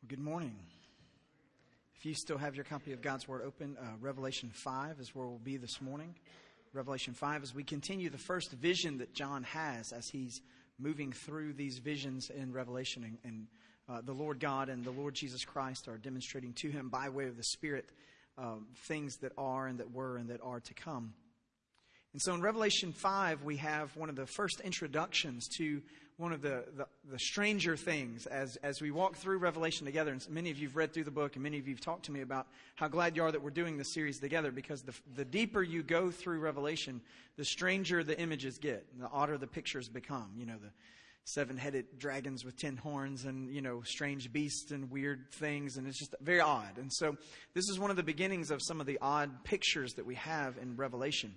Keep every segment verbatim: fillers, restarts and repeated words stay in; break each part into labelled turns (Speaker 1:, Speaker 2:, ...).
Speaker 1: Good morning. If you still have your copy of God's Word open, uh, Revelation five is where we'll be this morning. Revelation five, as we continue the first vision that John has as he's moving through these visions in Revelation. And, and uh, the Lord God and the Lord Jesus Christ are demonstrating to him by way of the Spirit uh, things that are and that were and that are to come. And so in Revelation five, we have one of the first introductions to one of the, the, the stranger things as, as we walk through Revelation together. And many of you have read through the book, and many of you have talked to me about how glad you are that we're doing this series together, because the, the deeper you go through Revelation, the stranger the images get, the odder the pictures become. You know, the seven-headed dragons with ten horns and, you know, strange beasts and weird things, and it's just very odd. And so this is one of the beginnings of some of the odd pictures that we have in Revelation.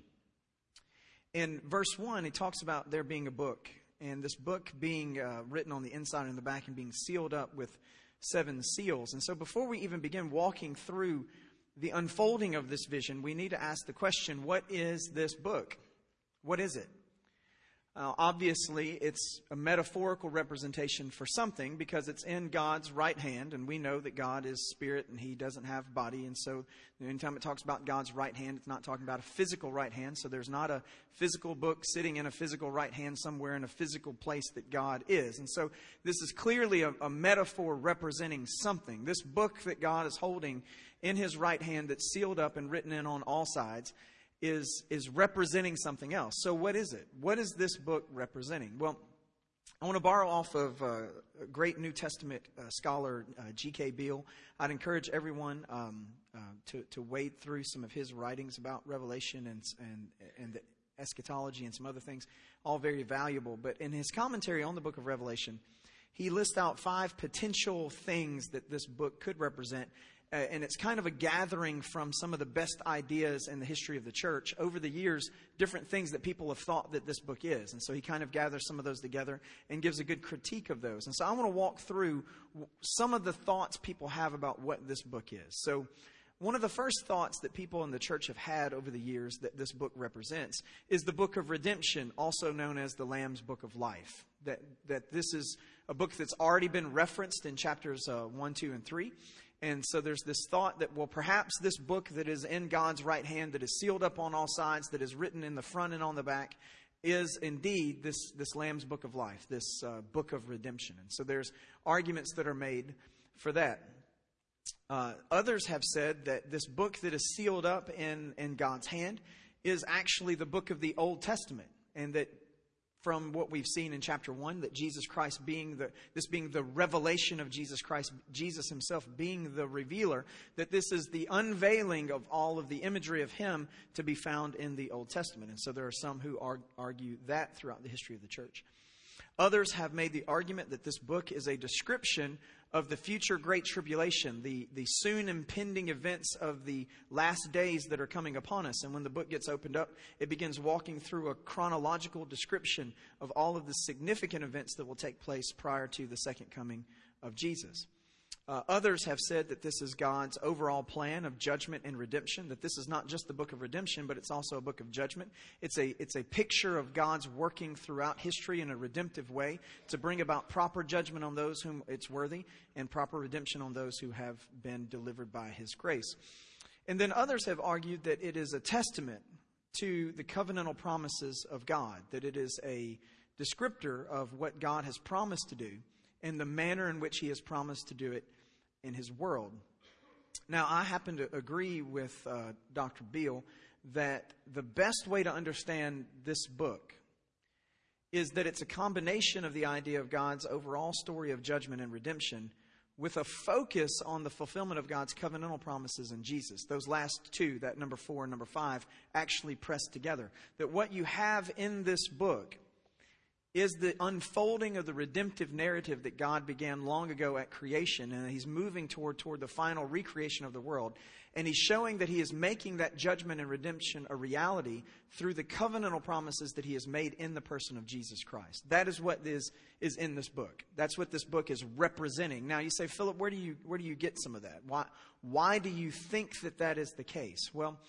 Speaker 1: In verse one, he talks about there being a book, and this book being uh, written on the inside and the back and being sealed up with seven seals. And so before we even begin walking through the unfolding of this vision, we need to ask the question, what is this book? What is it? Uh, obviously, it's a metaphorical representation for something because it's in God's right hand, and we know that God is spirit and he doesn't have body. And so anytime it talks about God's right hand, it's not talking about a physical right hand. So there's not a physical book sitting in a physical right hand somewhere in a physical place that God is. And so this is clearly a, a metaphor representing something. This book that God is holding in his right hand that's sealed up and written in on all sides is is representing something else. So what is it? What is this book representing? Well, I want to borrow off of uh, a great New Testament uh, scholar, uh, G K Beale. I'd encourage everyone um, uh, to, to wade through some of his writings about Revelation and, and, and the eschatology and some other things, all very valuable. But in his commentary on the book of Revelation, he lists out five potential things that this book could represent. Uh, and it's kind of a gathering from some of the best ideas in the history of the church. Over the years, different things that people have thought that this book is. And so he kind of gathers some of those together and gives a good critique of those. And so I want to walk through some of the thoughts people have about what this book is. So one of the first thoughts that people in the church have had over the years that this book represents is the book of redemption, also known as the Lamb's Book of Life. That, that this is a book that's already been referenced in chapters uh, one, two, and three. And so there's this thought that, well, perhaps this book that is in God's right hand, that is sealed up on all sides, that is written in the front and on the back, is indeed this, this Lamb's Book of Life, this uh, book of redemption. And so there's arguments that are made for that. Uh, others have said that this book that is sealed up in, in God's hand is actually the book of the Old Testament, and that from what we've seen in chapter one, that Jesus Christ being the, this being the revelation of Jesus Christ, Jesus himself being the revealer, that this is the unveiling of all of the imagery of him to be found in the Old Testament. And so there are some who argue that throughout the history of the church. Others have made the argument that this book is a description of the future great tribulation, the, the soon impending events of the last days that are coming upon us. And when the book gets opened up, it begins walking through a chronological description of all of the significant events that will take place prior to the second coming of Jesus. Uh, others have said that this is God's overall plan of judgment and redemption, that this is not just the book of redemption, but it's also a book of judgment. It's a, it's a picture of God's working throughout history in a redemptive way to bring about proper judgment on those whom it's worthy and proper redemption on those who have been delivered by his grace. And then others have argued that it is a testament to the covenantal promises of God, that it is a descriptor of what God has promised to do and the manner in which he has promised to do it in his world. Now, I happen to agree with uh, Doctor Beale that the best way to understand this book is that it's a combination of the idea of God's overall story of judgment and redemption with a focus on the fulfillment of God's covenantal promises in Jesus. Those last two, that number four and number five, actually press together. That what you have in this book is the unfolding of the redemptive narrative that God began long ago at creation, and he's moving toward, toward the final recreation of the world. And he's showing that he is making that judgment and redemption a reality through the covenantal promises that he has made in the person of Jesus Christ. That is what is, is in this book. That's what this book is representing. Now you say, Philip, where do you, where do you get some of that? Why, why do you think that that is the case? Well,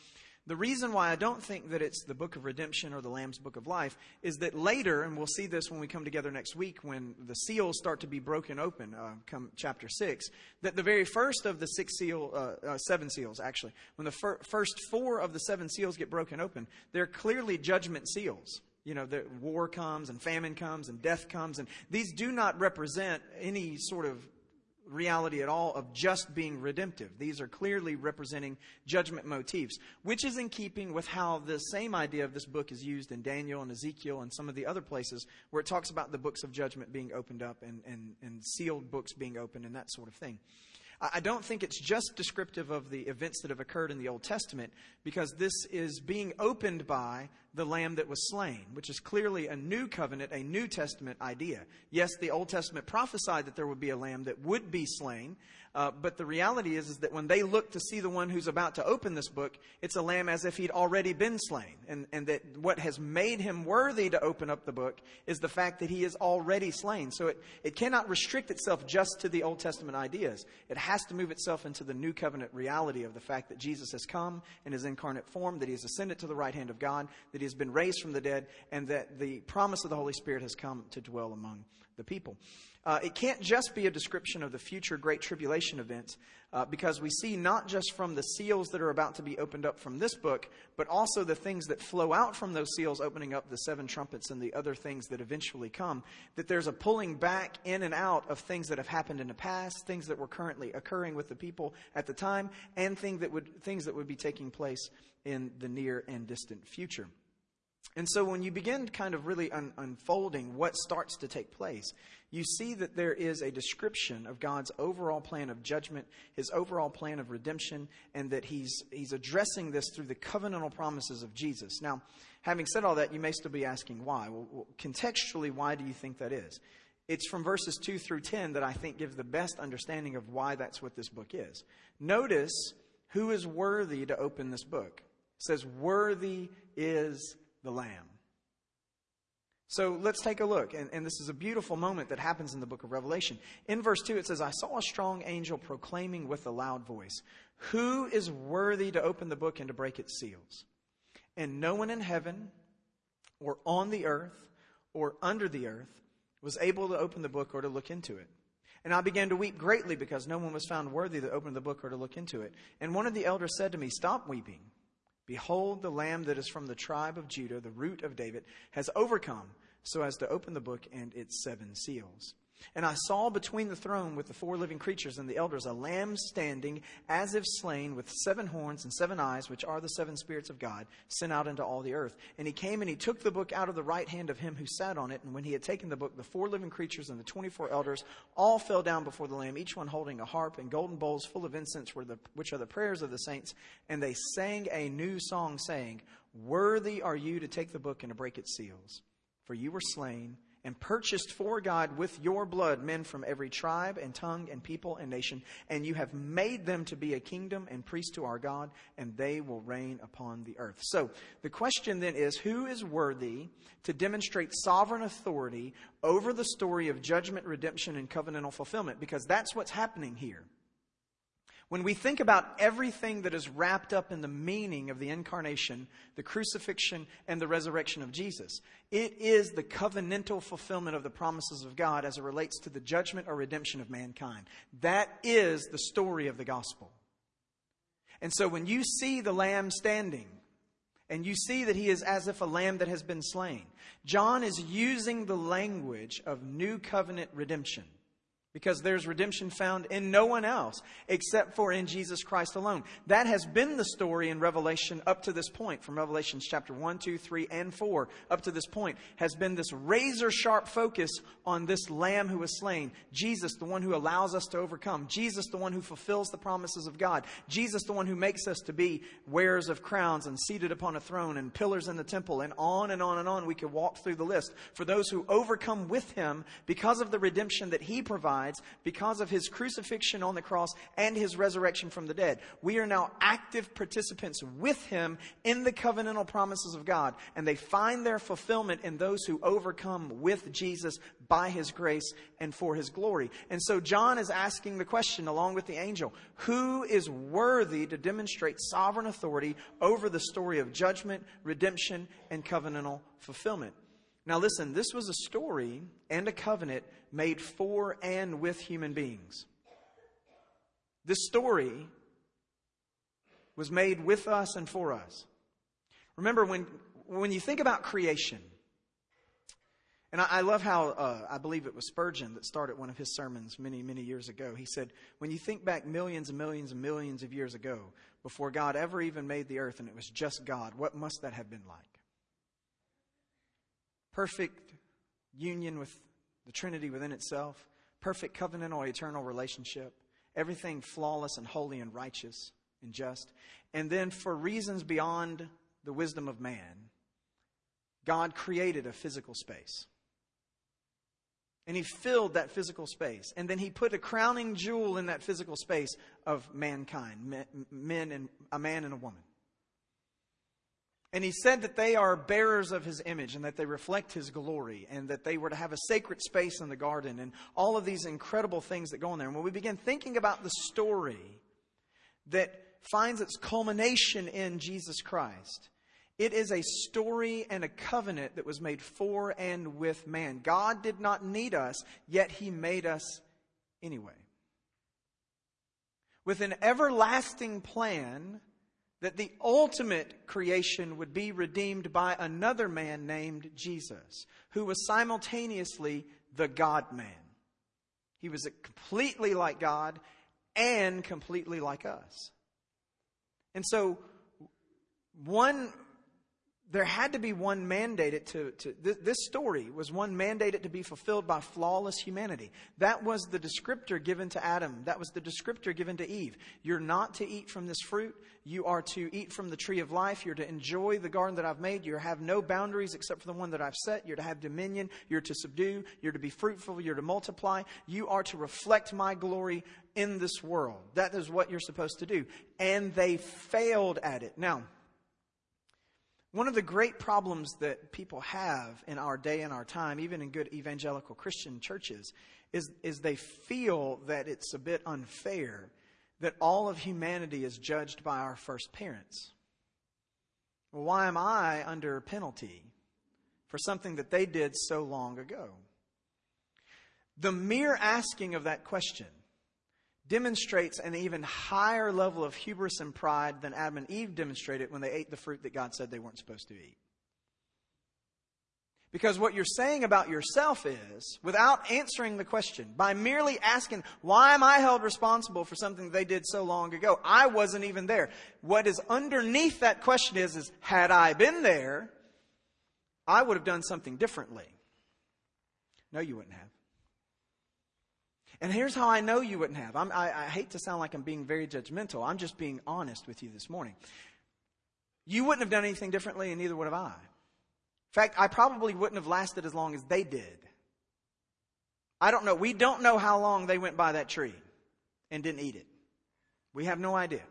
Speaker 1: The reason why I don't think that it's the book of redemption or the Lamb's book of life is that later, and we'll see this when we come together next week, when the seals start to be broken open, uh, come chapter six, that the very first of the six seal, uh, uh, seven seals, actually, when the fir- first four of the seven seals get broken open, they're clearly judgment seals. You know, the war comes and famine comes and death comes, and these do not represent any sort of reality at all of just being redemptive. These are clearly representing judgment motifs, which is in keeping with how the same idea of this book is used in Daniel and Ezekiel and some of the other places where it talks about the books of judgment being opened up and, and, and sealed books being opened and that sort of thing. I don't think it's just descriptive of the events that have occurred in the Old Testament, because this is being opened by the Lamb that was slain, which is clearly a new covenant, a New Testament idea. Yes, the Old Testament prophesied that there would be a lamb that would be slain, uh, but the reality is, is that when they look to see the one who's about to open this book, it's a lamb as if he'd already been slain. And, and that what has made him worthy to open up the book is the fact that he is already slain. So it, it cannot restrict itself just to the Old Testament ideas. It has to move itself into the new covenant reality of the fact that Jesus has come in his incarnate form, that he has ascended to the right hand of God, that he has been raised from the dead, and that the promise of the Holy Spirit has come to dwell among the people. Uh, it can't just be a description of the future Great Tribulation events, uh, because we see not just from the seals that are about to be opened up from this book, but also the things that flow out from those seals opening up the seven trumpets and the other things that eventually come, that there's a pulling back in and out of things that have happened in the past, things that were currently occurring with the people at the time, and things that would, things that would be taking place in the near and distant future. And so when you begin kind of really un- unfolding what starts to take place, you see that there is a description of God's overall plan of judgment, his overall plan of redemption, and that he's he's addressing this through the covenantal promises of Jesus. Now, having said all that, you may still be asking why. Well, well, contextually, why do you think that is? It's from verses two through ten that I think gives the best understanding of why that's what this book is. Notice who is worthy to open this book. It says, worthy is the Lamb. So let's take a look. And, and this is a beautiful moment that happens in the book of Revelation. In verse two, it says, I saw a strong angel proclaiming with a loud voice, who is worthy to open the book and to break its seals? And no one in heaven or on the earth or under the earth was able to open the book or to look into it. And I began to weep greatly because no one was found worthy to open the book or to look into it. And one of the elders said to me, stop weeping. Behold, the Lamb that is from the tribe of Judah, the root of David, has overcome so as to open the book and its seven seals. And I saw between the throne with the four living creatures and the elders a lamb standing as if slain, with seven horns and seven eyes, which are the seven spirits of God, sent out into all the earth. And he came and he took the book out of the right hand of him who sat on it. And when he had taken the book, the four living creatures and the twenty-four elders all fell down before the Lamb, each one holding a harp and golden bowls full of incense, which are the prayers of the saints. And they sang a new song, saying, worthy are you to take the book and to break its seals. For you were slain and purchased for God with your blood men from every tribe and tongue and people and nation. And you have made them to be a kingdom and priests to our God, and they will reign upon the earth. So the question then is, who is worthy to demonstrate sovereign authority over the story of judgment, redemption, and covenantal fulfillment? Because that's what's happening here. When we think about everything that is wrapped up in the meaning of the incarnation, the crucifixion, and the resurrection of Jesus, it is the covenantal fulfillment of the promises of God as it relates to the judgment or redemption of mankind. That is the story of the gospel. And so when you see the Lamb standing, and you see that he is as if a lamb that has been slain, John is using the language of new covenant redemption. Because there's redemption found in no one else except for in Jesus Christ alone. That has been the story in Revelation up to this point. From Revelations chapter one, two, three, and four up to this point has been this razor sharp focus on this Lamb who was slain. Jesus, the one who allows us to overcome. Jesus, the one who fulfills the promises of God. Jesus, the one who makes us to be wearers of crowns and seated upon a throne and pillars in the temple, and on and on and on we could walk through the list. For those who overcome with him because of the redemption that he provides, provides because of his crucifixion on the cross and his resurrection from the dead. We are now active participants with him in the covenantal promises of God, and they find their fulfillment in those who overcome with Jesus by his grace and for his glory. And so John is asking the question along with the angel, who is worthy to demonstrate sovereign authority over the story of judgment, redemption, and covenantal fulfillment? Now listen, this was a story and a covenant made for and with human beings. This story was made with us and for us. Remember, when, when you think about creation, and I, I love how, uh, I believe it was Spurgeon that started one of his sermons many, many years ago. He said, when you think back millions and millions and millions of years ago, before God ever even made the earth and it was just God, what must that have been like? Perfect union with the Trinity within itself. Perfect covenantal eternal relationship. Everything flawless and holy and righteous and just. And then for reasons beyond the wisdom of man, God created a physical space. And he filled that physical space. And then he put a crowning jewel in that physical space of mankind. Men and a man and a woman. And he said that they are bearers of his image and that they reflect his glory and that they were to have a sacred space in the garden and all of these incredible things that go on there. And when we begin thinking about the story that finds its culmination in Jesus Christ, it is a story and a covenant that was made for and with man. God did not need us, yet he made us anyway. With an everlasting plan that the ultimate creation would be redeemed by another man named Jesus, who was simultaneously the God-man. He was completely like God and completely like us. And so, one, there had to be one mandated to, to th- this story was one mandated to be fulfilled by flawless humanity. That was the descriptor given to Adam. That was the descriptor given to Eve. You're not to eat from this fruit. You are to eat from the tree of life. You're to enjoy the garden that I've made. You have no boundaries except for the one that I've set. You're to have dominion. You're to subdue. You're to be fruitful. You're to multiply. You are to reflect my glory in this world. That is what you're supposed to do. And they failed at it. Now, one of the great problems that people have in our day and our time, even in good evangelical Christian churches, is, is they feel that it's a bit unfair that all of humanity is judged by our first parents. Well, why am I under penalty for something that they did so long ago? The mere asking of that question demonstrates an even higher level of hubris and pride than Adam and Eve demonstrated when they ate the fruit that God said they weren't supposed to eat. Because what you're saying about yourself is, without answering the question, by merely asking, why am I held responsible for something they did so long ago? I wasn't even there. What is underneath that question is, is had I been there, I would have done something differently. No, you wouldn't have. And here's how I know you wouldn't have. I'm, I, I hate to sound like I'm being very judgmental. I'm just being honest with you this morning. You wouldn't have done anything differently, and neither would have I. In fact, I probably wouldn't have lasted as long as they did. I don't know. We don't know how long they went by that tree and didn't eat it. We have no idea.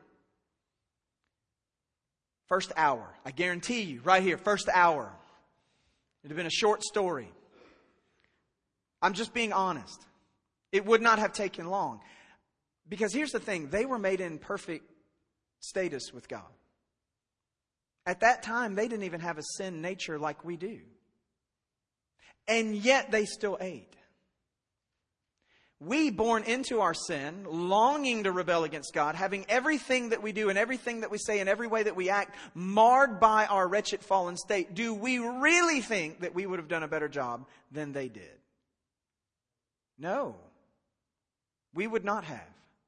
Speaker 1: First hour. I guarantee you, right here, first hour. It would have been a short story. I'm just being honest. It would not have taken long. Because here's the thing. They were made in perfect status with God. At that time, they didn't even have a sin nature like we do. And yet they still ate. We, born into our sin, longing to rebel against God, having everything that we do and everything that we say and every way that we act marred by our wretched fallen state, do we really think that we would have done a better job than they did? No. We would not have.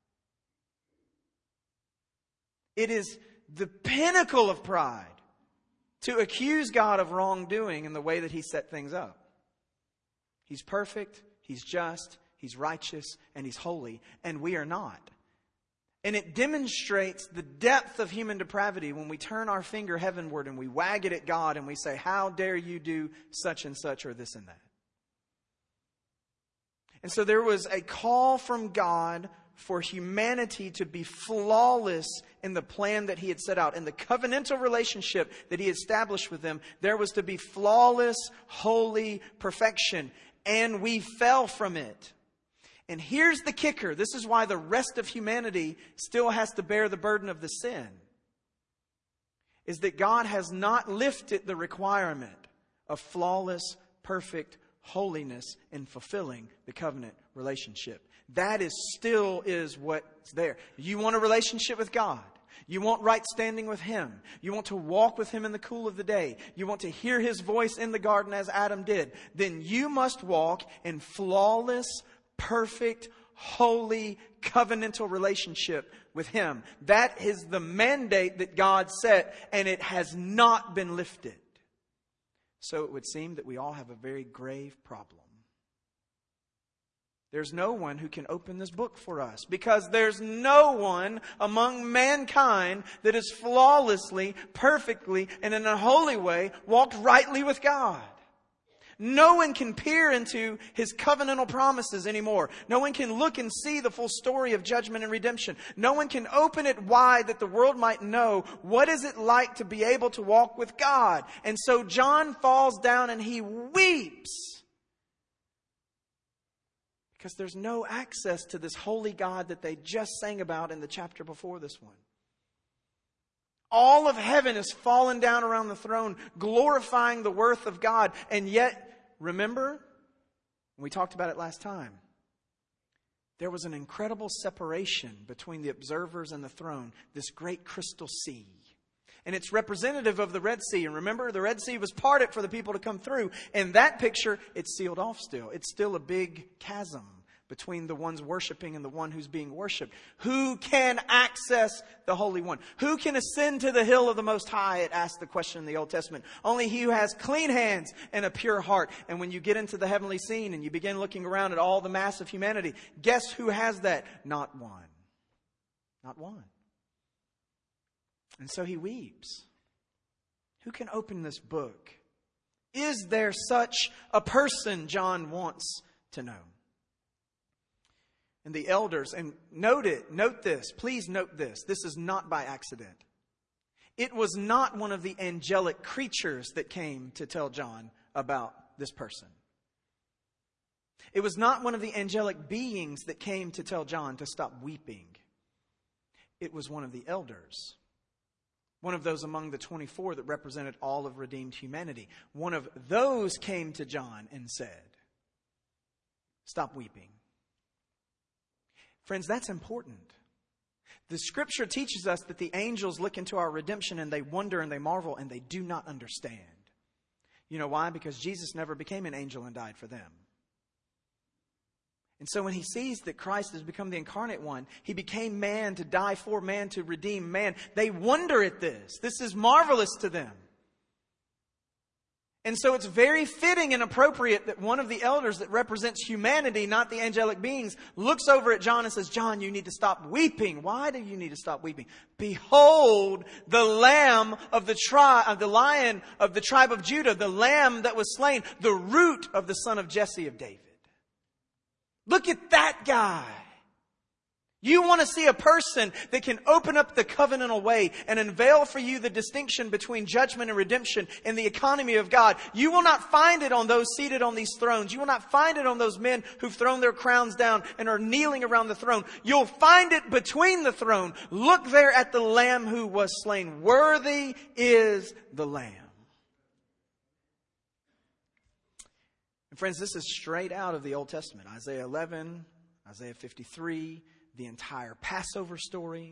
Speaker 1: It is the pinnacle of pride to accuse God of wrongdoing in the way that He set things up. He's perfect, He's just, He's righteous, and He's holy, and we are not. And it demonstrates the depth of human depravity when we turn our finger heavenward and we wag it at God and we say, how dare you do such and such or this and that. And so there was a call from God for humanity to be flawless in the plan that he had set out. In the covenantal relationship that he established with them, there was to be flawless, holy perfection. And we fell from it. And here's the kicker. This is why the rest of humanity still has to bear the burden of the sin. Is that God has not lifted the requirement of flawless, perfect holiness in fulfilling the covenant relationship. That is still is what's there. You want a relationship with God. You want right standing with Him. You want to walk with Him in the cool of the day. You want to hear His voice in the garden as Adam did. Then you must walk in flawless, perfect, holy, covenantal relationship with Him. That is the mandate that God set, and it has not been lifted. So it would seem that we all have a very grave problem. There's no one who can open this book for us, because there's no one among mankind that is flawlessly, perfectly, and in a holy way walked rightly with God. No one can peer into His covenantal promises anymore. No one can look and see the full story of judgment and redemption. No one can open it wide that the world might know what is it like to be able to walk with God. And so John falls down and he weeps, because there's no access to this holy God that they just sang about in the chapter before this one. All of heaven is fallen down around the throne, glorifying the worth of God. And yet, remember, we talked about it last time, there was an incredible separation between the observers and the throne, this great crystal sea. And it's representative of the Red Sea. And remember, the Red Sea was parted for the people to come through. In that picture, it's sealed off still. It's still a big chasm between the ones worshiping and the one who's being worshipped. Who can access the Holy One? Who can ascend to the hill of the Most High? It asked the question in the Old Testament. Only he who has clean hands and a pure heart. And when you get into the heavenly scene and you begin looking around at all the mass of humanity, guess who has that? Not one. Not one. And so he weeps. Who can open this book? Is there such a person? John wants to know. And the elders, and note it, note this, please note this. This is not by accident. It was not one of the angelic creatures that came to tell John about this person. It was not one of the angelic beings that came to tell John to stop weeping. It was one of the elders. One of those among the twenty-four that represented all of redeemed humanity. One of those came to John and said, "Stop weeping." Friends, that's important. The Scripture teaches us that the angels look into our redemption and they wonder and they marvel and they do not understand. You know why? Because Jesus never became an angel and died for them. And so when he sees that Christ has become the incarnate one, he became man to die for man, to redeem man. They wonder at this. This is marvelous to them. And so it's very fitting and appropriate that one of the elders that represents humanity, not the angelic beings, looks over at John and says, "John, you need to stop weeping." Why do you need to stop weeping? Behold, the lamb of the tribe, of the lion of the tribe of Judah, the lamb that was slain, the root of the son of Jesse of David. Look at that guy. You want to see a person that can open up the covenantal way and unveil for you the distinction between judgment and redemption in the economy of God. You will not find it on those seated on these thrones. You will not find it on those men who've thrown their crowns down and are kneeling around the throne. You'll find it between the throne. Look there at the Lamb who was slain. Worthy is the Lamb. And friends, this is straight out of the Old Testament. Isaiah eleven, Isaiah fifty-three, the entire Passover story.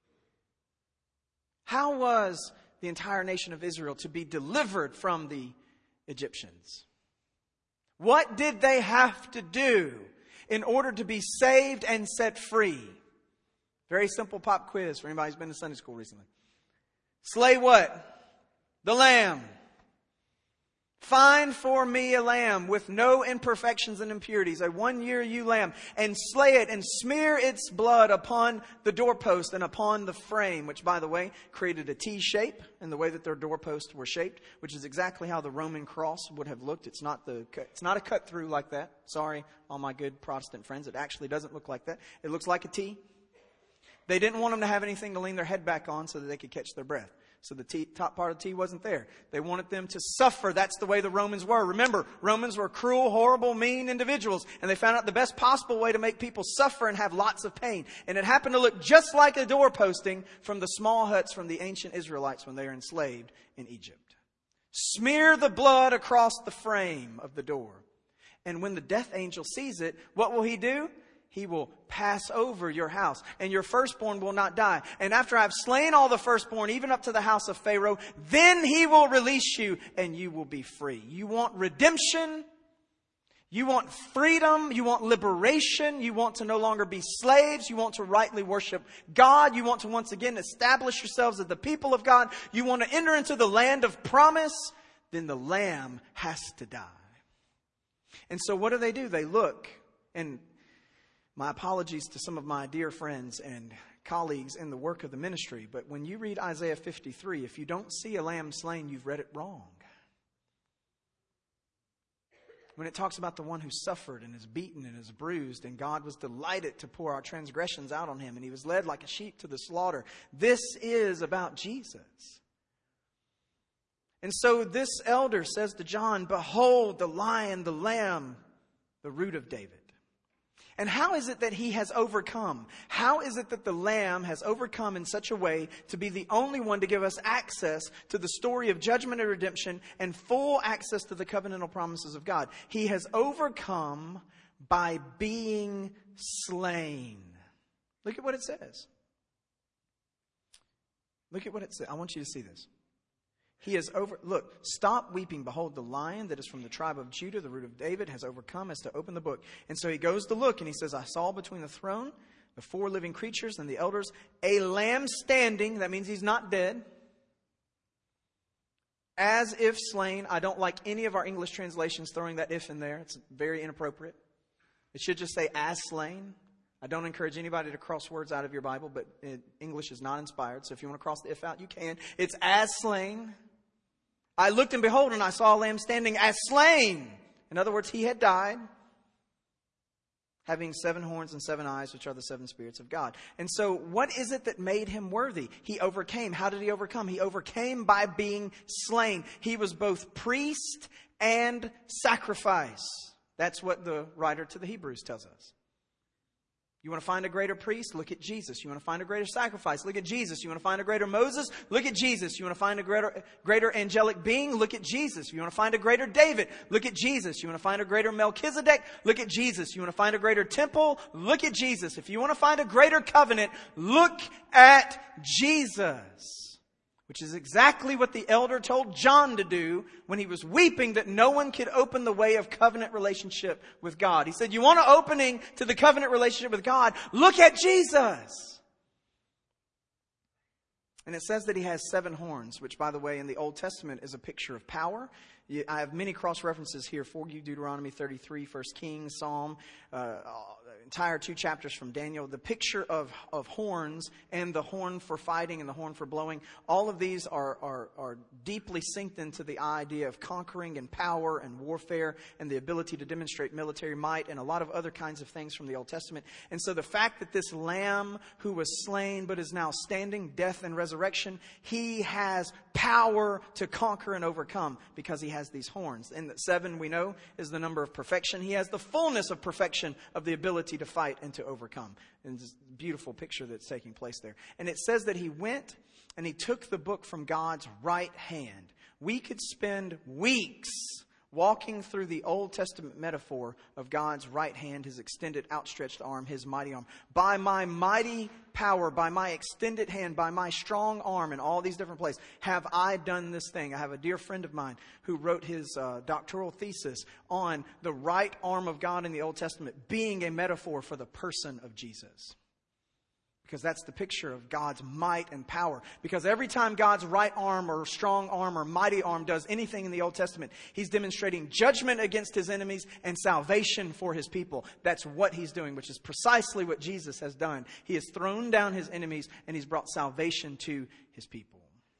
Speaker 1: How was the entire nation of Israel to be delivered from the Egyptians? What did they have to do in order to be saved and set free? Very simple pop quiz for anybody who's been to Sunday school recently. Slay what? The lamb. Find for me a lamb with no imperfections and impurities, a one-year ewe lamb, and slay it and smear its blood upon the doorpost and upon the frame," which, by the way, created a T shape in the way that their doorposts were shaped, which is exactly how the Roman cross would have looked. It's not the it's not a cut through like that. Sorry, all my good Protestant friends. It actually doesn't look like that. It looks like a T. They didn't want them to have anything to lean their head back on so that they could catch their breath. So the T, top part of the T wasn't there. They wanted them to suffer. That's the way the Romans were. Remember, Romans were cruel, horrible, mean individuals. And they found out the best possible way to make people suffer and have lots of pain. And it happened to look just like a doorposting from the small huts from the ancient Israelites when they were enslaved in Egypt. Smear the blood across the frame of the door. And when the death angel sees it, what will he do? He will pass over your house, and your firstborn will not die. And after I've slain all the firstborn, even up to the house of Pharaoh, then he will release you, and you will be free. You want redemption? You want freedom? You want liberation? You want to no longer be slaves? You want to rightly worship God? You want to once again establish yourselves as the people of God? You want to enter into the land of promise? Then the lamb has to die. And so what do they do? They look, and my apologies to some of my dear friends and colleagues in the work of the ministry, but when you read Isaiah fifty-three, if you don't see a lamb slain, you've read it wrong. When it talks about the one who suffered and is beaten and is bruised, and God was delighted to pour our transgressions out on him, and he was led like a sheep to the slaughter, this is about Jesus. And so this elder says to John, "Behold the lion, the lamb, the root of David." And how is it that he has overcome? How is it that the Lamb has overcome in such a way to be the only one to give us access to the story of judgment and redemption and full access to the covenantal promises of God? He has overcome by being slain. Look at what it says. Look at what it says. I want you to see this. He has over, look, stop weeping. Behold, the lion that is from the tribe of Judah, the root of David, has overcome as to open the book. And so he goes to look, and he says, "I saw between the throne, the four living creatures and the elders, a lamb standing." That means he's not dead. "As if slain." I don't like any of our English translations throwing that "if" in there. It's very inappropriate. It should just say "as slain." I don't encourage anybody to cross words out of your Bible, but it, English is not inspired. So if you want to cross the "if" out, you can. It's "as slain." "I looked, and behold, and I saw a lamb standing as slain." In other words, he had died, having seven horns and seven eyes, which are the seven spirits of God. And so what is it that made him worthy? He overcame. How did he overcome? He overcame by being slain. He was both priest and sacrifice. That's what the writer to the Hebrews tells us. You want to find a greater priest? Look at Jesus. You want to find a greater sacrifice? Look at Jesus. You want to find a greater Moses? Look at Jesus. You want to find a greater, greater angelic being? Look at Jesus. You want to find a greater David? Look at Jesus. You want to find a greater Melchizedek? Look at Jesus. You want to find a greater temple? Look at Jesus. If you want to find a greater covenant, look at Jesus. Which is exactly what the elder told John to do when he was weeping that no one could open the way of covenant relationship with God. He said, "You want an opening to the covenant relationship with God? Look at Jesus." And it says that he has seven horns, which, by the way, in the Old Testament is a picture of power. I have many cross-references here for you. Deuteronomy thirty-three, First Kings, Psalm, uh, entire two chapters from Daniel. The picture of, of horns and the horn for fighting and the horn for blowing. All of these are, are, are deeply synced into the idea of conquering and power and warfare and the ability to demonstrate military might and a lot of other kinds of things from the Old Testament. And so the fact that this lamb who was slain but is now standing, death and resurrection, he has power to conquer and overcome because he has these horns. And that seven, we know, is the number of perfection. He has the fullness of perfection of the ability to fight and to overcome. And it's a beautiful picture that's taking place there. And it says that he went and he took the book from God's right hand. We could spend weeks walking through the Old Testament metaphor of God's right hand, his extended outstretched arm, his mighty arm. By my mighty power, by my extended hand, by my strong arm in all these different places, have I done this thing. I have a dear friend of mine who wrote his uh, doctoral thesis on the right arm of God in the Old Testament being a metaphor for the person of Jesus. Because that's the picture of God's might and power. Because every time God's right arm or strong arm or mighty arm does anything in the Old Testament, He's demonstrating judgment against His enemies and salvation for His people. That's what He's doing, which is precisely what Jesus has done. He has thrown down His enemies and He's brought salvation to His people.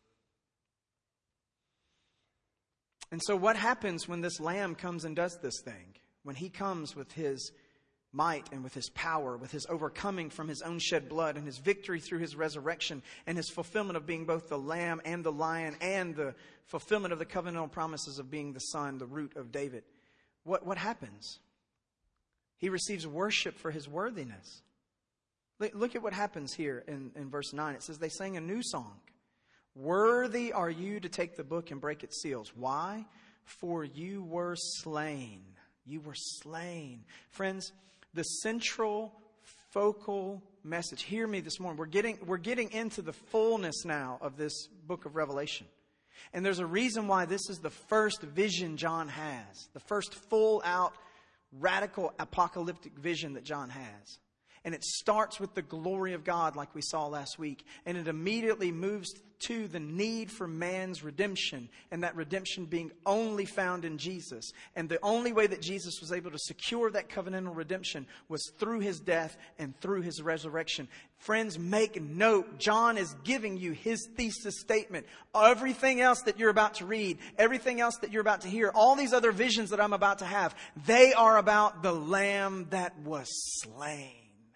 Speaker 1: And so what happens when this Lamb comes and does this thing? When He comes with His might and with His power, with His overcoming from His own shed blood and His victory through His resurrection and His fulfillment of being both the Lamb and the Lion and the fulfillment of the covenantal promises of being the Son, the root of David. What, what happens? He receives worship for His worthiness. Look at what happens here in, in verse nine. It says they sang a new song. Worthy are you to take the book and break its seals. Why? For you were slain. You were slain. Friends, the central focal message. Hear me this morning. We're getting, we're getting into the fullness now of this book of Revelation. And there's a reason why this is the first vision John has. The first full out, radical, apocalyptic vision that John has. And it starts with the glory of God like we saw last week. And it immediately moves to the need for man's redemption. And that redemption being only found in Jesus. And the only way that Jesus was able to secure that covenantal redemption was through His death and through His resurrection. Friends, make note. John is giving you his thesis statement. Everything else that you're about to read, everything else that you're about to hear, all these other visions that I'm about to have, they are about the Lamb that was slain.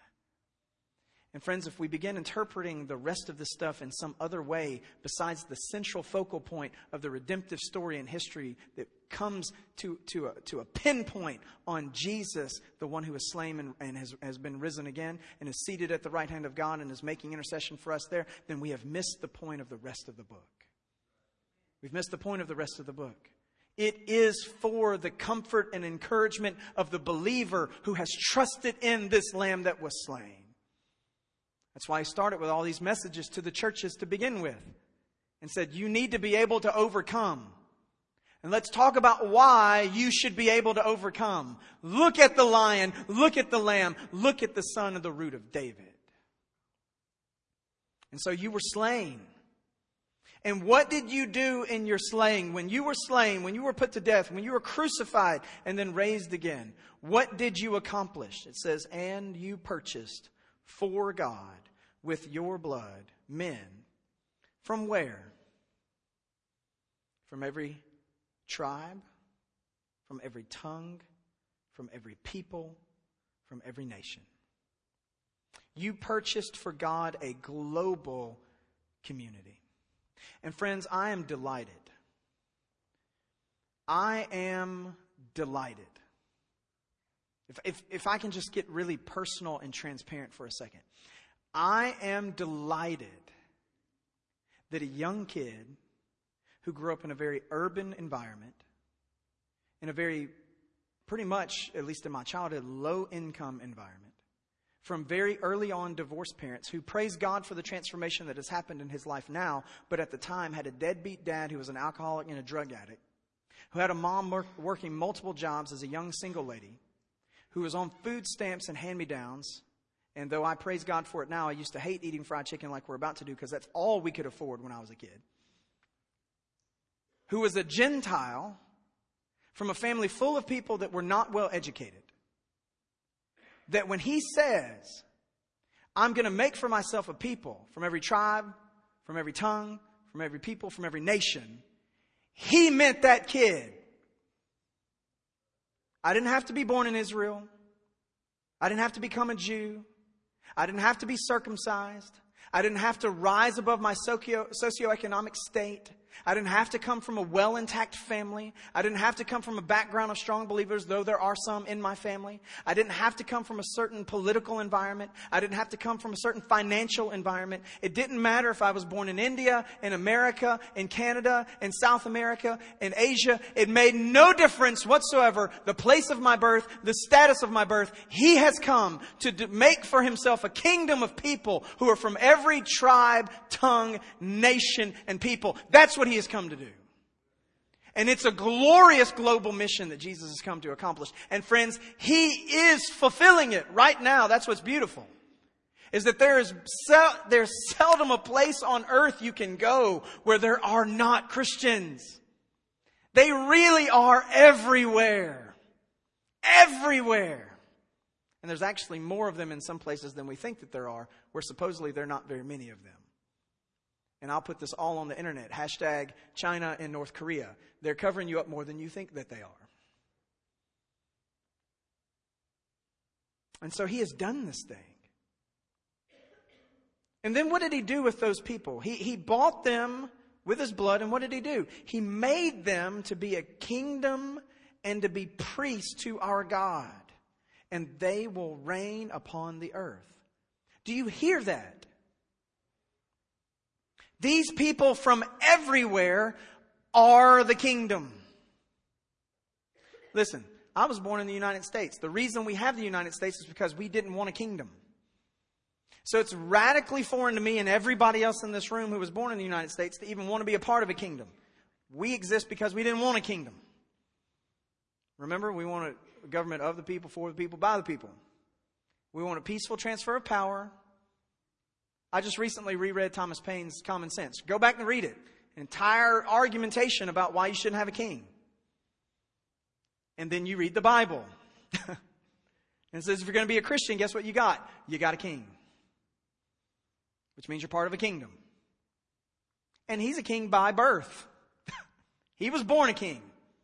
Speaker 1: And friends, if we begin interpreting the rest of this stuff in some other way besides the central focal point of the redemptive story in history that comes to, to, a, to a pinpoint on Jesus, the one who is slain and, and has, has been risen again and is seated at the right hand of God and is making intercession for us there, then we have missed the point of the rest of the book. We've missed the point of the rest of the book. It is for the comfort and encouragement of the believer who has trusted in this Lamb that was slain. That's why I started with all these messages to the churches to begin with and said, you need to be able to overcome. And let's talk about why you should be able to overcome. Look at the Lion, look at the Lamb, look at the Son of the root of David. And so you were slain. And what did you do in your slaying? When you were slain, when you were put to death, when you were crucified and then raised again, what did you accomplish? It says, and you purchased for God with your blood men. From where? From every tribe, from every tongue, from every people, from every nation. You purchased for God a global community. And friends, I am delighted. I am delighted. If, if, if I can just get really personal and transparent for a second. I am delighted that a young kid who grew up in a very urban environment, in a very, pretty much, at least in my childhood, low-income environment, from very early on divorced parents who praise God for the transformation that has happened in his life now, but at the time had a deadbeat dad who was an alcoholic and a drug addict, who had a mom work, working multiple jobs as a young single lady, who was on food stamps and hand-me-downs. And though I praise God for it now, I used to hate eating fried chicken like we're about to do because that's all we could afford when I was a kid. Who was a Gentile from a family full of people that were not well educated. That when he says, I'm going to make for myself a people from every tribe, from every tongue, from every people, from every nation, he meant that kid. I didn't have to be born in Israel. I didn't have to become a Jew. I didn't have to be circumcised. I didn't have to rise above my socio- socioeconomic state. I didn't have to come from a well-intact family. I didn't have to come from a background of strong believers, though there are some in my family. I didn't have to come from a certain political environment. I didn't have to come from a certain financial environment. It didn't matter if I was born in India, in America, in Canada, in South America, in Asia. It made no difference whatsoever. The place of my birth, the status of my birth. He has come to make for himself a kingdom of people who are from every tribe, tongue, nation, and people. That's what he has come to do. And it's a glorious global mission that Jesus has come to accomplish. And friends, he is fulfilling it right now. That's what's beautiful. is that there is sel- there's seldom a place on earth you can go where there are not Christians. They really are everywhere. Everywhere. And there's actually more of them in some places than we think that there are, where supposedly there are not very many of them. And I'll put this all on the internet. Hashtag China and North Korea. They're covering you up more than you think that they are. And so he has done this thing. And then what did he do with those people? He, he bought them with his blood. And what did he do? He made them to be a kingdom and to be priests to our God. And they will reign upon the earth. Do you hear that? These people from everywhere are the kingdom. Listen, I was born in the United States. The reason we have the United States is because we didn't want a kingdom. So it's radically foreign to me and everybody else in this room who was born in the United States to even want to be a part of a kingdom. We exist because we didn't want a kingdom. Remember, we want a government of the people, for the people, by the people. We want a peaceful transfer of power. I just recently reread Thomas Paine's Common Sense. Go back and read it. An entire argumentation about why you shouldn't have a king. And then you read the Bible. And it says if you're going to be a Christian, guess what you got? You got a king. Which means you're part of a kingdom. And he's a king by birth. He was born a king.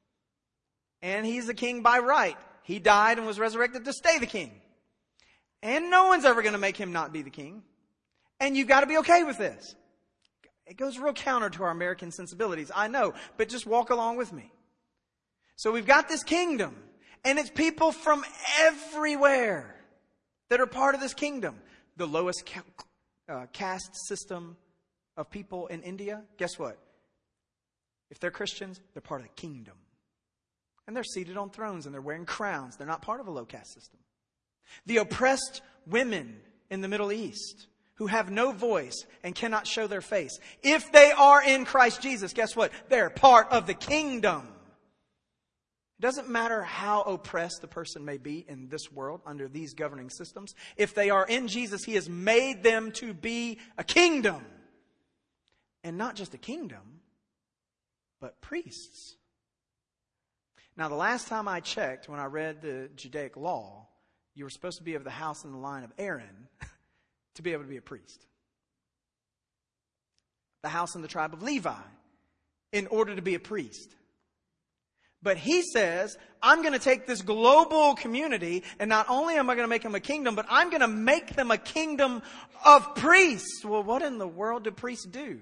Speaker 1: And he's a king by right. He died and was resurrected to stay the king. And no one's ever going to make him not be the king. And you've got to be okay with this. It goes real counter to our American sensibilities, I know, but just walk along with me. So we've got this kingdom, and it's people from everywhere that are part of this kingdom. The lowest ca- uh, caste system of people in India, guess what? If they're Christians, they're part of the kingdom. And they're seated on thrones, and they're wearing crowns. They're not part of a low caste system. The oppressed women in the Middle East, who have no voice and cannot show their face, if they are in Christ Jesus, guess what? They're part of the kingdom. It doesn't matter how oppressed the person may be in this world under these governing systems. If they are in Jesus, He has made them to be a kingdom. And not just a kingdom, but priests. Now, the last time I checked, when I read the Judaic law, you were supposed to be of the house and the line of Aaron to be able to be a priest. The house and the tribe of Levi in order to be a priest. But he says, I'm going to take this global community, and not only am I going to make them a kingdom, but I'm going to make them a kingdom of priests. Well, what in the world do priests do?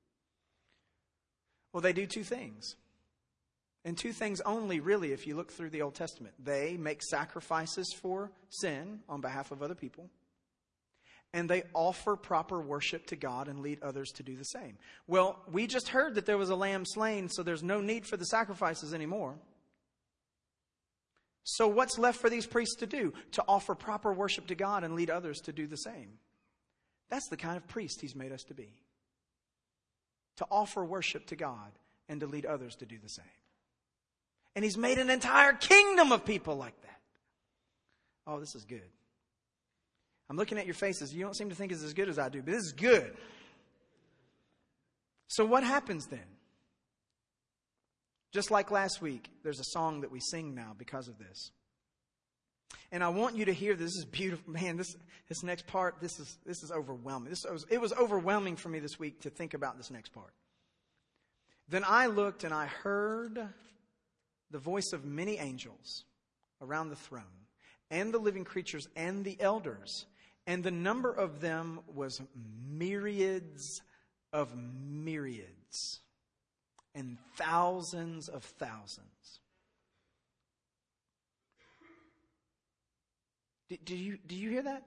Speaker 1: Well, they do two things. And two things only, really, if you look through the Old Testament. They make sacrifices for sin on behalf of other people. And they offer proper worship to God and lead others to do the same. Well, we just heard that there was a lamb slain, so there's no need for the sacrifices anymore. So what's left for these priests to do? To offer proper worship to God and lead others to do the same. That's the kind of priest He's made us to be. To offer worship to God and to lead others to do the same. And He's made an entire kingdom of people like that. Oh, this is good. I'm looking at your faces. You don't seem to think it's as good as I do, but this is good. So what happens then? Just like last week, there's a song that we sing now because of this. And I want you to hear this. This is beautiful. Man, this this next part, this is this is overwhelming. This was, it was overwhelming for me this week to think about this next part. Then I looked and I heard the voice of many angels around the throne, and the living creatures and the elders. And the number of them was myriads of myriads and thousands of thousands. Do, do you do you hear that?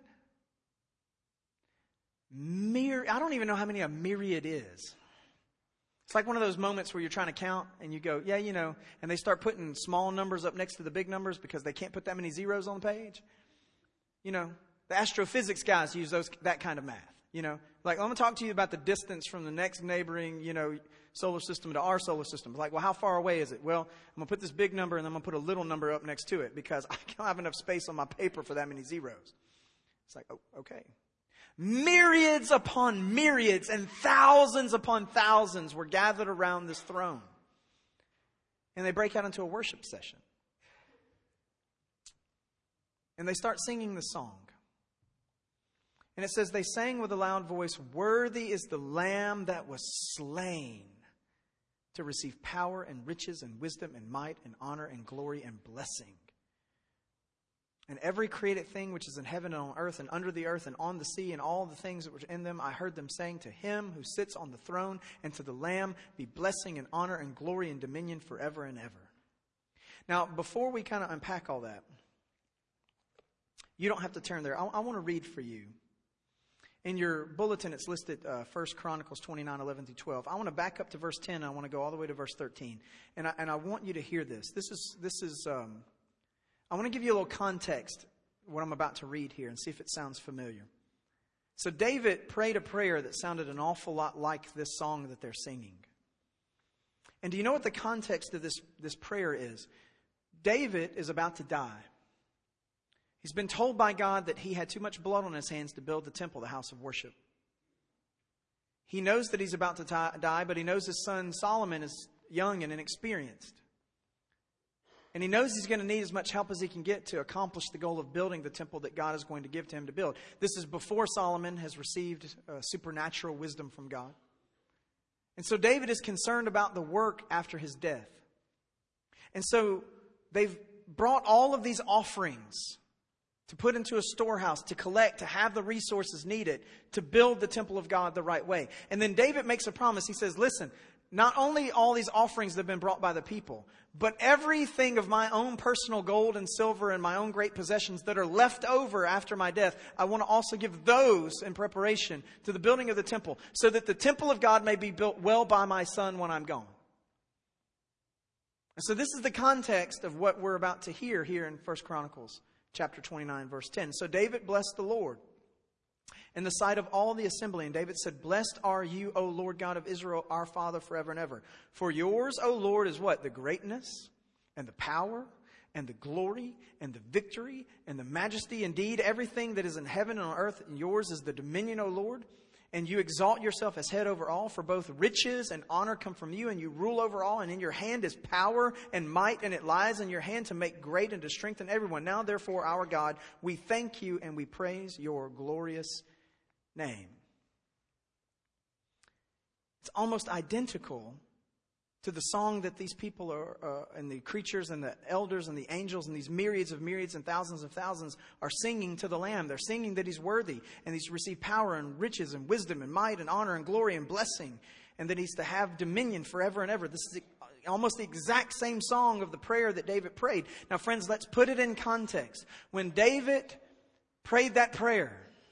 Speaker 1: Myri- I don't even know how many a myriad is. It's like one of those moments where you're trying to count and you go, yeah, you know, and they start putting small numbers up next to the big numbers because they can't put that many zeros on the page. You know, the astrophysics guys use those that kind of math. You know, like, I'm going to talk to you about the distance from the next neighboring, you know, solar system to our solar system. Like, well, how far away is it? Well, I'm going to put this big number and then I'm going to put a little number up next to it because I don't have enough space on my paper for that many zeros. It's like, oh, okay. Myriads upon myriads and thousands upon thousands were gathered around this throne. And they break out into a worship session. And they start singing the song. And it says, they sang with a loud voice, "Worthy is the Lamb that was slain to receive power and riches and wisdom and might and honor and glory and blessing." And every created thing which is in heaven and on earth and under the earth and on the sea and all the things that were in them, I heard them saying, "To him who sits on the throne and to the Lamb be blessing and honor and glory and dominion forever and ever." Now, before we kind of unpack all that, you don't have to turn there. I, I want to read for you. In your bulletin, it's listed uh, First Chronicles twenty-nine, eleven through twelve. I want to back up to verse ten. And I want to go all the way to verse thirteen. And I, and I want you to hear this. This is, this is um, I want to give you a little context, what I'm about to read here, and see if it sounds familiar. So David prayed a prayer that sounded an awful lot like this song that they're singing. And do you know what the context of this, this prayer is? David is about to die. He's been told by God that he had too much blood on his hands to build the temple, the house of worship. He knows that he's about to t- die, but he knows his son Solomon is young and inexperienced. And he knows he's going to need as much help as he can get to accomplish the goal of building the temple that God is going to give to him to build. This is before Solomon has received uh, supernatural wisdom from God. And so David is concerned about the work after his death. And so they've brought all of these offerings to put into a storehouse, to collect, to have the resources needed to build the temple of God the right way. And then David makes a promise. He says, listen, not only all these offerings that have been brought by the people, but everything of my own personal gold and silver and my own great possessions that are left over after my death, I want to also give those in preparation to the building of the temple, so that the temple of God may be built well by my son when I'm gone. And so this is the context of what we're about to hear here in First Chronicles chapter twenty-nine, verse ten. So David blessed the Lord in the sight of all the assembly. And David said, "Blessed are you, O Lord God of Israel, our Father, forever and ever. For yours, O Lord, is what? The greatness and the power and the glory and the victory and the majesty. Indeed, everything that is in heaven and on earth, and yours is the dominion, O Lord. And you exalt yourself as head over all, for both riches and honor come from you, and you rule over all. And in your hand is power and might, and it lies in your hand to make great and to strengthen everyone. Now, therefore, our God, we thank you and we praise your glorious name." It's almost identical to the song that these people are, uh, and the creatures and the elders and the angels and these myriads of myriads and thousands of thousands are singing to the Lamb. They're singing that he's worthy and he's received power and riches and wisdom and might and honor and glory and blessing, and that he's to have dominion forever and ever. This is almost the exact same song of the prayer that David prayed. Now, friends, let's put it in context. When David prayed that prayer,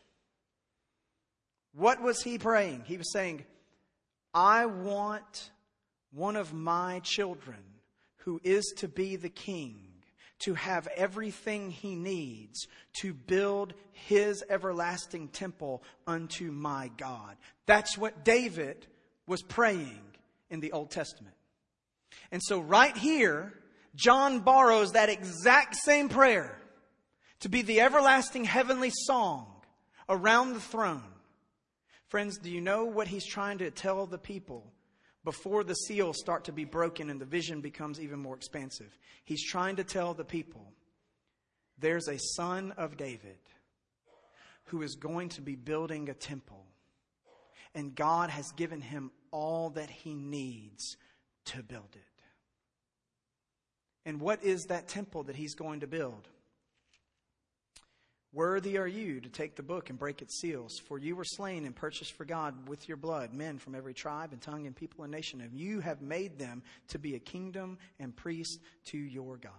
Speaker 1: what was he praying? He was saying, I want one of my children who is to be the king to have everything he needs to build his everlasting temple unto my God. That's what David was praying in the Old Testament. And so right here, John borrows that exact same prayer to be the everlasting heavenly song around the throne. Friends, do you know what he's trying to tell the people before the seals start to be broken and the vision becomes even more expansive? He's trying to tell the people, there's a son of David who is going to be building a temple. And God has given him all that he needs to build it. And what is that temple that he's going to build? Worthy are you to take the book and break its seals, for you were slain and purchased for God with your blood men from every tribe and tongue and people and nation, and you have made them to be a kingdom and priests to your God.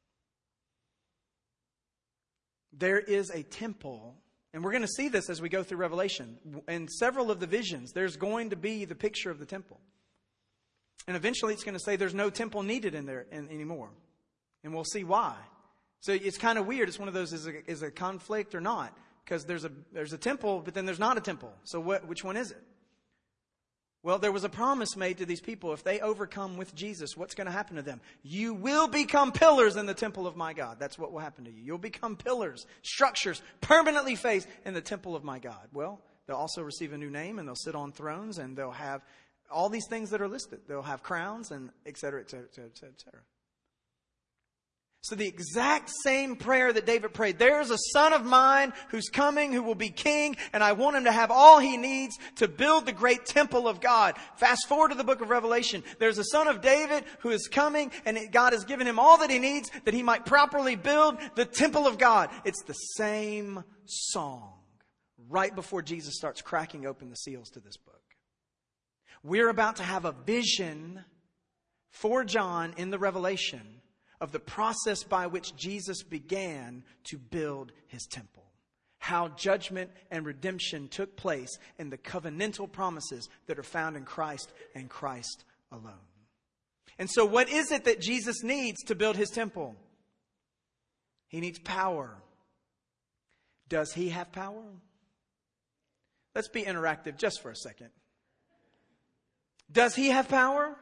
Speaker 1: There is a temple, and we're going to see this as we go through Revelation. In several of the visions, there's going to be the picture of the temple. And eventually it's going to say there's no temple needed in there anymore. And we'll see why. So it's kind of weird. It's one of those, is a, is a conflict or not? Because there's a there's a temple, but then there's not a temple. So what? Which one is it? Well, there was a promise made to these people. If they overcome with Jesus, what's going to happen to them? You will become pillars in the temple of my God. That's what will happen to you. You'll become pillars, structures, permanently faced in the temple of my God. Well, they'll also receive a new name, and they'll sit on thrones, and they'll have all these things that are listed. They'll have crowns, and et cetera, et cetera, et cetera, et cetera. So the exact same prayer that David prayed, there's a son of mine who's coming, who will be king, and I want him to have all he needs to build the great temple of God. Fast forward to the book of Revelation. There's a son of David who is coming, and God has given him all that he needs that he might properly build the temple of God. It's the same song right before Jesus starts cracking open the seals to this book. We're about to have a vision for John in the Revelation of the process by which Jesus began to build his temple. How judgment and redemption took place in the covenantal promises that are found in Christ and Christ alone. And so what is it that Jesus needs to build his temple? He needs power. Does he have power? Let's be interactive just for a second. Does he have power?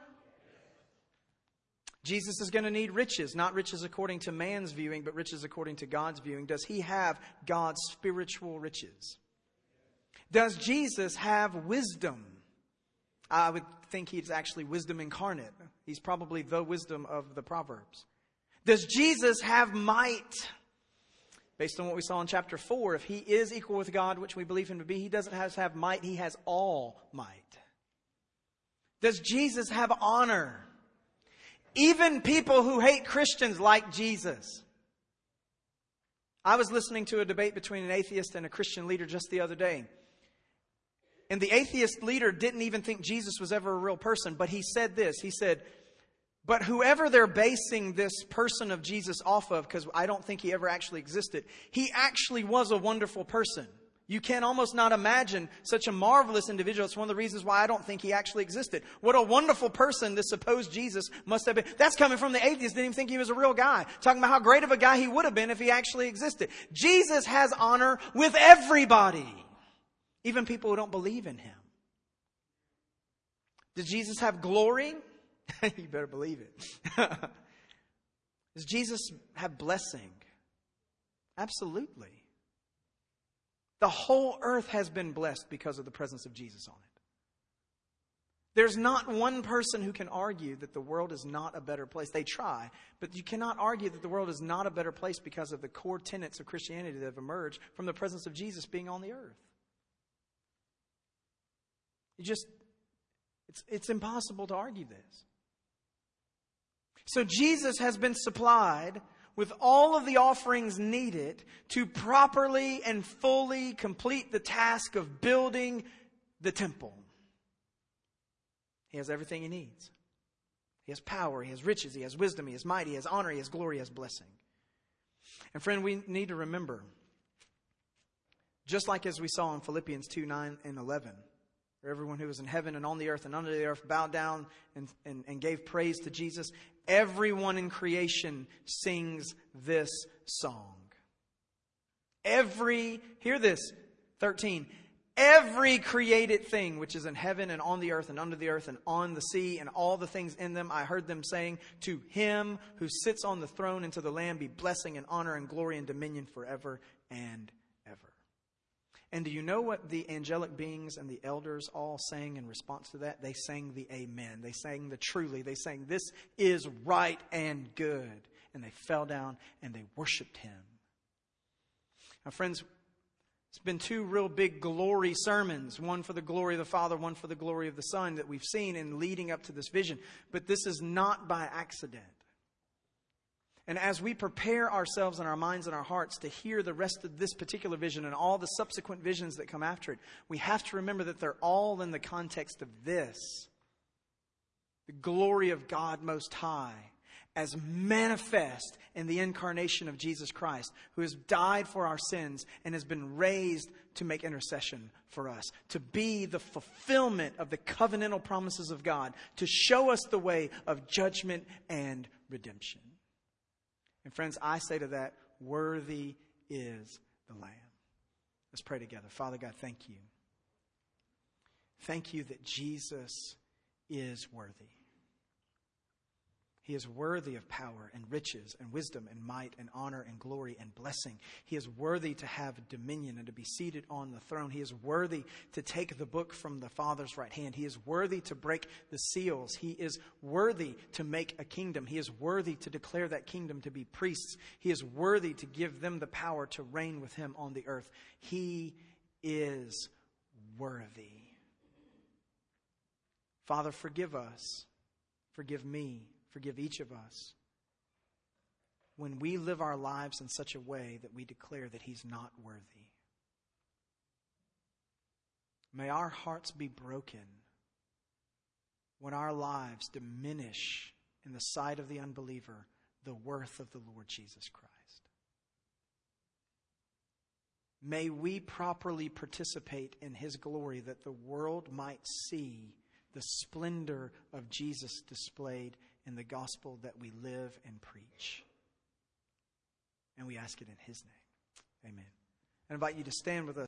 Speaker 1: Jesus is going to need riches, not riches according to man's viewing, but riches according to God's viewing. Does he have God's spiritual riches? Does Jesus have wisdom? I would think he's actually wisdom incarnate. He's probably the wisdom of the Proverbs. Does Jesus have might? Based on what we saw in chapter four, if he is equal with God, which we believe him to be, he doesn't have to have might, he has all might. Does Jesus have honor? Even people who hate Christians like Jesus. I was listening to a debate between an atheist and a Christian leader just the other day. And the atheist leader didn't even think Jesus was ever a real person. But he said this. He said, but whoever they're basing this person of Jesus off of, because I don't think he ever actually existed, he actually was a wonderful person. You can almost not imagine such a marvelous individual. It's one of the reasons why I don't think he actually existed. What a wonderful person this supposed Jesus must have been. That's coming from the atheist. Didn't even think he was a real guy. Talking about how great of a guy he would have been if he actually existed. Jesus has honor with everybody. Even people who don't believe in him. Does Jesus have glory? You better believe it. Does Jesus have blessing? Absolutely. The whole earth has been blessed because of the presence of Jesus on it. There's not one person who can argue that the world is not a better place. They try, but you cannot argue that the world is not a better place because of the core tenets of Christianity that have emerged from the presence of Jesus being on the earth. You just, it's, it's impossible to argue this. So Jesus has been supplied with all of the offerings needed to properly and fully complete the task of building the temple. He has everything he needs. He has power, he has riches, he has wisdom, he has might, he has honor, he has glory, he has blessing. And friend, we need to remember, just like as we saw in Philippians two, nine and eleven, where everyone who was in heaven and on the earth and under the earth bowed down and, and, and gave praise to Jesus. Everyone in creation sings this song. Every, hear this, thirteen. Every created thing which is in heaven and on the earth and under the earth and on the sea and all the things in them, I heard them saying, to him who sits on the throne and to the Lamb be blessing and honor and glory and dominion forever and ever. And do you know what the angelic beings and the elders all sang in response to that? They sang the amen. They sang the truly. They sang, this is right and good. And they fell down and they worshiped him. Now, friends, it's been two real big glory sermons. One for the glory of the Father, one for the glory of the Son that we've seen in leading up to this vision. But this is not by accident. And as we prepare ourselves and our minds and our hearts to hear the rest of this particular vision and all the subsequent visions that come after it, we have to remember that they're all in the context of this. The glory of God Most High as manifest in the incarnation of Jesus Christ, who has died for our sins and has been raised to make intercession for us, to be the fulfillment of the covenantal promises of God, to show us the way of judgment and redemption. And friends, I say to that, worthy is the Lamb. Let's pray together. Father God, thank you. thank you that Jesus is worthy. He is worthy of power and riches and wisdom and might and honor and glory and blessing. He is worthy to have dominion and to be seated on the throne. He is worthy to take the book from the Father's right hand. He is worthy to break the seals. He is worthy to make a kingdom. He is worthy to declare that kingdom to be priests. He is worthy to give them the power to reign with him on the earth. He is worthy. Father, forgive us. Forgive me. Forgive each of us when we live our lives in such a way that we declare that he's not worthy. May our hearts be broken when our lives diminish in the sight of the unbeliever the worth of the Lord Jesus Christ. May we properly participate in his glory that the world might see the splendor of Jesus displayed in the gospel that we live and preach. And we ask it in his name. Amen. I invite you to stand with us.